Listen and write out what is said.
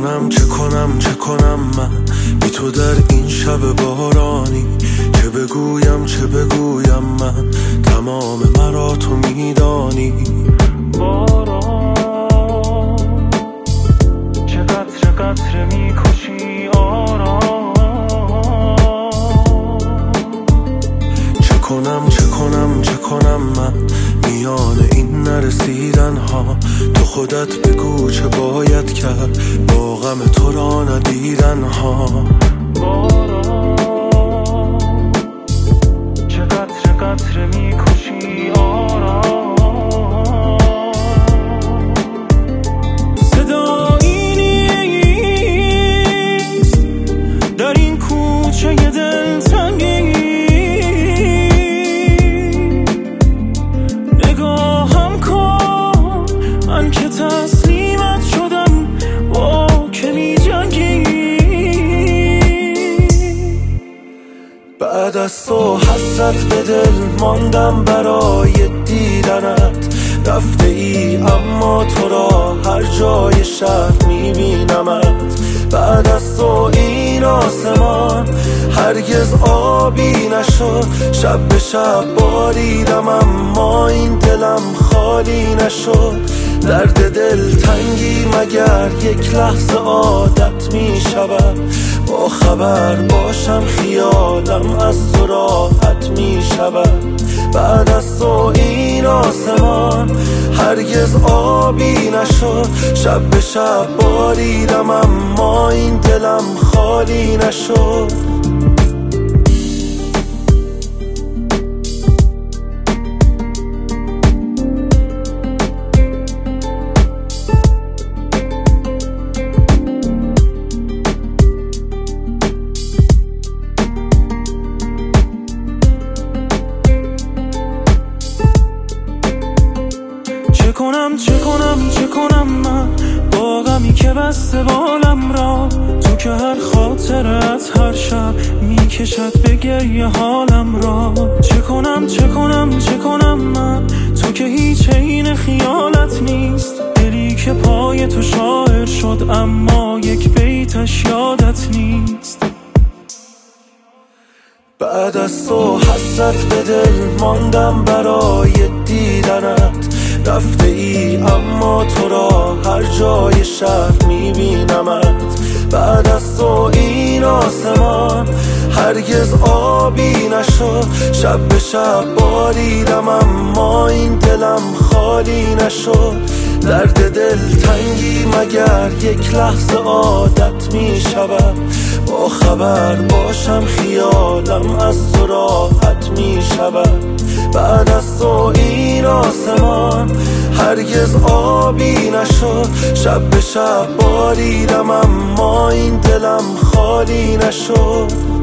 چه کنم من بی تو در این شب بارانی؟ چه بگویم من تمام مرا تو میدانی. باران چه قطره میکشی آرام. چه کنم من میان این نرسیدن ها؟ تو خودت بگو چه باید کرد با غم تو را ندیدن ها. باران چه قطره میکشی آرام. صدایی نیست در این کوچه دلتنگی. نگاهم کن من که تسلیمت شدم با که می جنگی. بعد از تو حسرت به دل ماندم برای دیدنت. رفته ای اما تو را هر جای شهر میبینمت. بعد از تو این آسمان هرگز آبی نشد. شب به شب باریدم اما این دلم خالی نشد. درد دل تنگی مگر یک لحظه عادت می شود؟ با خبر باشم خیالم از تو راحت می شود. بعد از تو این آسمان هرگز آبی نشد. شب به شب باریدم اما این دلم خالی نشد. چه کنم من با غمی که بسته بالم را؟ تو که هر خاطرت هر شب میکشد به گریه حالم را. چه کنم من تو که هیچ عین خیالت نیست. دلی که پای تو شاعر شد اما یک بیتش یادت نیست. بعد از تو حسرت به دل ماندم برای دیدنت. رفته ای اما تو را هر جای شهر میبینمت. بعد از تو این آسمان هرگز آبی نشد. شب به شب باریدم اما این دلم خالی نشد. درد دل تنگی مگر یک لحظه عادت می شود؟ با خبر باشم خیالم از تو راحت می شود. بعد از تو این آسمان هرگز آبی نشد. شب به شب باریدم اما این دلم خالی نشد.